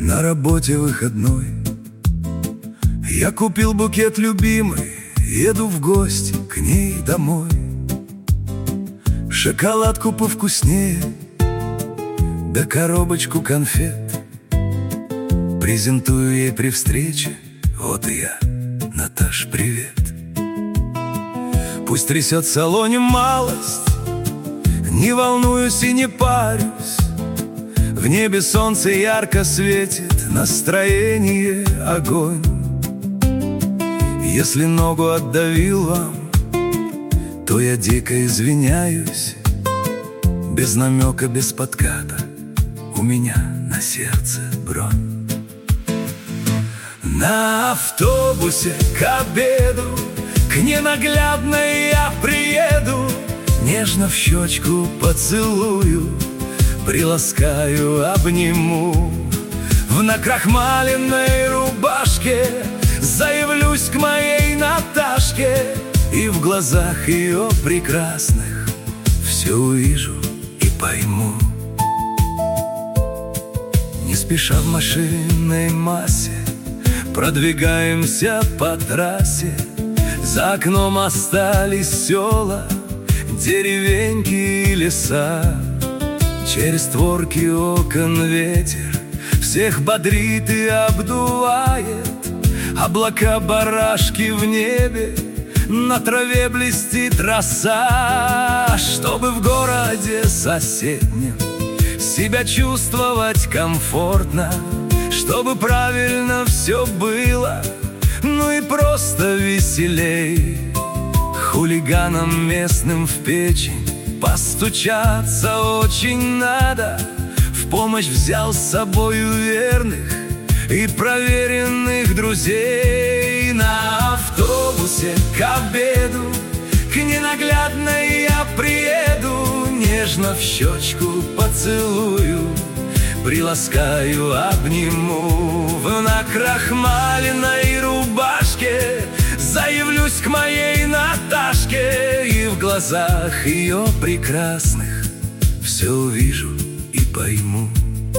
На работе выходной, я купил букет любимой, еду в гости к ней домой. Шоколадку повкуснее, да коробочку конфет презентую ей при встрече. Вот и я, Наташ, привет. Пусть трясет в салоне малость, не волнуюсь и не парюсь. В небе солнце ярко светит, настроение огонь. Если ногу отдавил вам, то я дико извиняюсь. Без намека, без подката, у меня на сердце бронь. На автобусе к обеду к ненаглядной я приеду, нежно в щечку поцелую, приласкаю, обниму. В накрахмаленной рубашке заявлюсь к моей Наташке, и в глазах ее прекрасных все увижу и пойму. Не спеша в машинной массе продвигаемся по трассе. За окном остались села, деревеньки и леса. Через створки окон ветер всех бодрит и обдувает. Облака барашки в небе, на траве блестит роса. Чтобы в городе соседнем себя чувствовать комфортно, чтобы правильно все было, ну и просто веселей. Хулиганам местным в печень постучаться очень надо. В помощь взял с собою верных и проверенных друзей. На автобусе к обеду к ненаглядной я приеду, нежно в щечку поцелую, приласкаю, обниму. В накрахмаленной рубашке заявлюсь к моей Наташке, и в глазах ее прекрасных все увижу и пойму.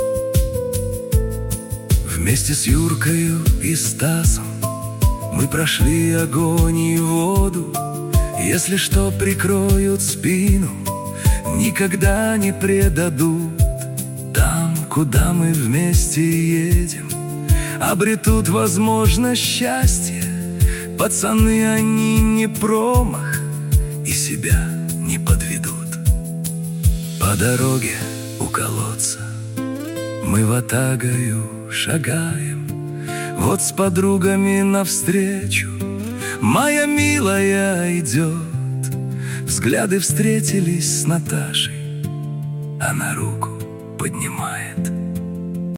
Вместе с Юркою и Стасом мы прошли огонь и воду. Если что, прикроют спину, никогда не предадут. Там, куда мы вместе едем, обретут возможность счастья. Пацаны, они не промах и себя не подведут. По дороге у колодца мы ватагою шагаем, вот с подругами навстречу моя милая идет. Взгляды встретились с Наташей, она руку поднимает.